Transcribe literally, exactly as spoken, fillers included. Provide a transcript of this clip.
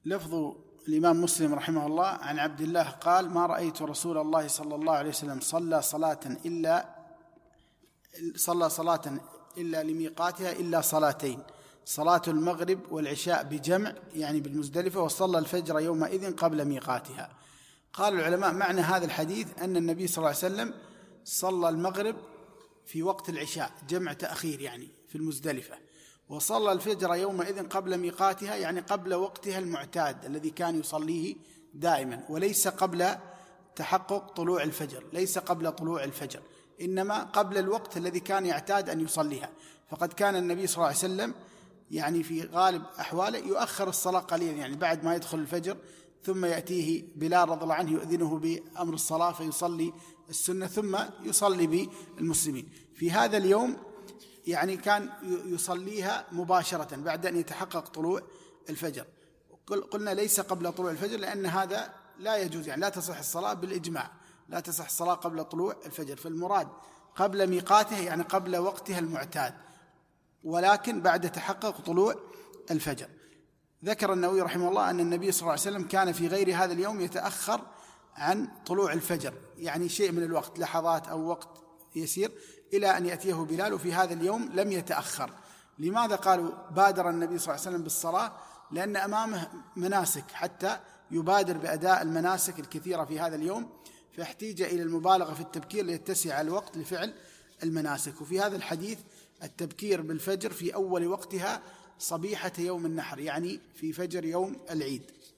لفظ الإمام مسلم رحمه الله عن عبد الله قال: ما رأيت رسول الله صلى الله عليه وسلم صلى صلاة إلا صلى صلاة إلا لميقاتها إلا صلاتين، صلاة المغرب والعشاء بجمع يعني بالمزدلفة، وصلى الفجر يومئذ قبل ميقاتها. قال العلماء: معنى هذا الحديث أن النبي صلى الله عليه وسلم صلى المغرب في وقت العشاء جمع تأخير يعني في المزدلفة، وصلى الفجر يومئذ قبل ميقاتها يعني قبل وقتها المعتاد الذي كان يصليه دائما، وليس قبل تحقق طلوع الفجر، ليس قبل طلوع الفجر، إنما قبل الوقت الذي كان يعتاد أن يصليها. فقد كان النبي صلى الله عليه وسلم يعني في غالب أحواله يؤخر الصلاة قليلا، يعني بعد ما يدخل الفجر ثم يأتيه بلال رضي الله عنه يؤذنه بأمر الصلاة فيصلي السنة ثم يصلي بالمسلمين. في هذا اليوم يعني كان يصليها مباشرة بعد أن يتحقق طلوع الفجر. قلنا ليس قبل طلوع الفجر لأن هذا لا يجوز، يعني لا تصح الصلاة بالإجماع، لا تصح الصلاة قبل طلوع الفجر. فالمراد قبل ميقاته يعني قبل وقتها المعتاد، ولكن بعد تحقق طلوع الفجر. ذكر النووي رحمه الله أن النبي صلى الله عليه وسلم كان في غير هذا اليوم يتأخر عن طلوع الفجر، يعني شيء من الوقت، لحظات أو وقت يسير، إلى أن يأتيه بلال، وفي هذا اليوم لم يتأخر. لماذا قالوا بادر النبي صلى الله عليه وسلم بالصلاة؟ لأن أمامه مناسك حتى يبادر بأداء المناسك الكثيرة في هذا اليوم، فاحتيج إلى المبالغة في التبكير ليتسع الوقت لفعل المناسك. وفي هذا الحديث التبكير بالفجر في أول وقتها صبيحة يوم النحر، يعني في فجر يوم العيد.